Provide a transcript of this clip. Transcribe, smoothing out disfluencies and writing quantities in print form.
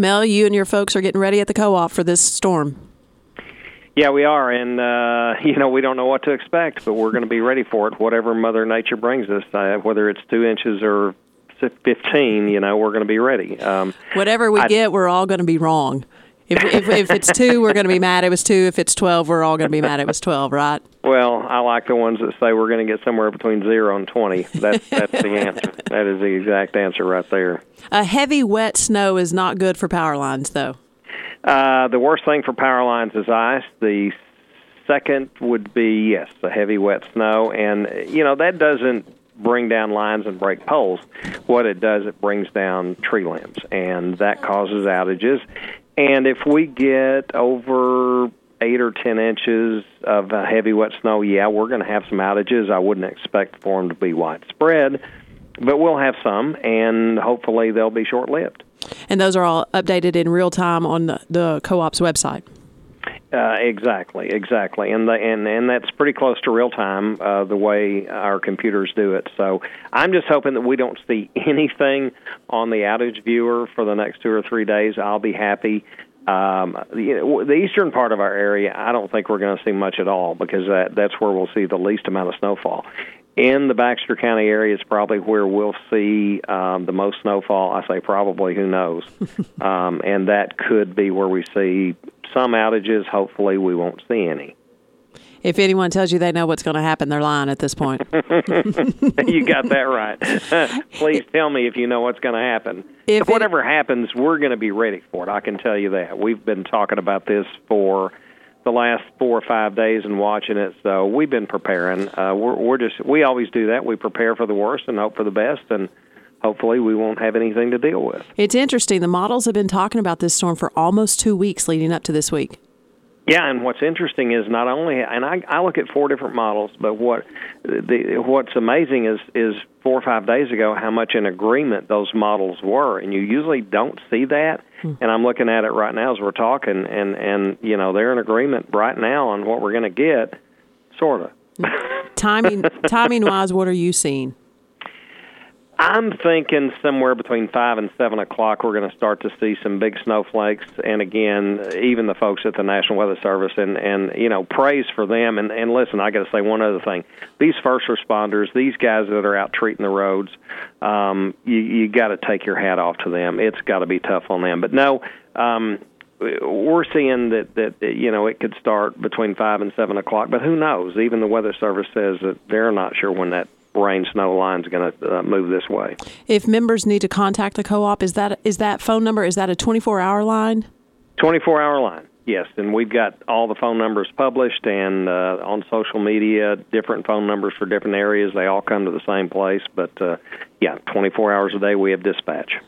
Mel, you and your folks are getting ready at the co-op for this storm. Yeah, we are, and we don't know what to expect, but we're going to be ready for it, whatever Mother Nature brings us, whether it's 2 inches or 15, we're going to be ready. Whatever we get, we're all going to be wrong. If it's 2, we're going to be mad it was 2. If it's 12, we're all going to be mad it was 12, right? Well, I like the ones that say we're going to get somewhere between 0 and 20. That's the answer. That is the exact answer right there. A heavy, wet snow is not good for power lines, though. The worst thing for power lines is ice. The second would be, yes, the heavy, wet snow. And, that doesn't bring down lines and break poles. What it does, it brings down tree limbs, and that causes outages. And if we get over 8 or 10 inches of heavy, wet snow, we're going to have some outages. I wouldn't expect for them to be widespread, but we'll have some, and hopefully they'll be short-lived. And those are all updated in real time on the co-op's website. Exactly, and that's pretty close to real time the way our computers do it. So I'm just hoping that we don't see anything on the outage viewer for the next 2 or 3 days. I'll be happy. The eastern part of our area, I don't think we're going to see much at all because that's where we'll see the least amount of snowfall. In the Baxter County area is probably where we'll see the most snowfall. I say probably, who knows? And that could be where we see some outages. Hopefully we won't see any. If anyone tells you they know what's going to happen, they're lying at this point. You got that right. Please tell me if you know what's going to happen. If whatever happens, we're going to be ready for it. I can tell you that. We've been talking about this for the last 4 or 5 days and watching it, so we've been preparing. We always do that. We prepare for the worst and hope for the best, and hopefully we won't have anything to deal with. It's interesting. The models have been talking about this storm for almost 2 weeks leading up to this week. Yeah, and what's interesting is not only, and I look at 4 different models, but what's amazing is 4 or 5 days ago how much in agreement those models were, and you usually don't see that. And I'm looking at it right now as we're talking, and they're in agreement right now on what we're going to get, sort of. Timing-wise, what are you seeing? I'm thinking somewhere between 5 and 7 o'clock we're going to start to see some big snowflakes. And again, even the folks at the National Weather Service and praise for them. And listen, I got to say one other thing. These first responders, these guys that are out treating the roads, you got to take your hat off to them. It's got to be tough on them. But no, we're seeing that it could start between 5 and 7 o'clock. But who knows? Even the Weather Service says that they're not sure when that rain snow line is going to move this way. If members need to contact the co-op, is that phone number, is that a 24-hour line? 24-hour line, yes. And we've got all the phone numbers published and on social media, different phone numbers for different areas. They all come to the same place. But, 24 hours a day we have dispatch.